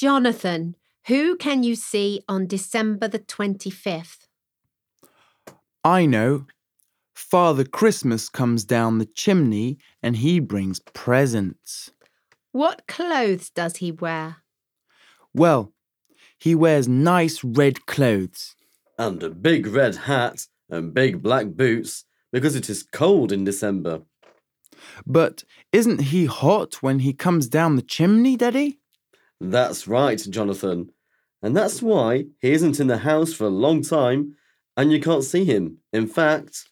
Jonathan, who can you see on December the 25th? I know. Father Christmas comes down the chimney and he brings presents. What clothes does he wear? Well, he wears nice red clothes. And a big red hat and big black boots because it is cold in December. But isn't he hot when he comes down the chimney, Daddy? That's right, Jonathan. And that's why he isn't in the house for a long time and you can't see him. In fact,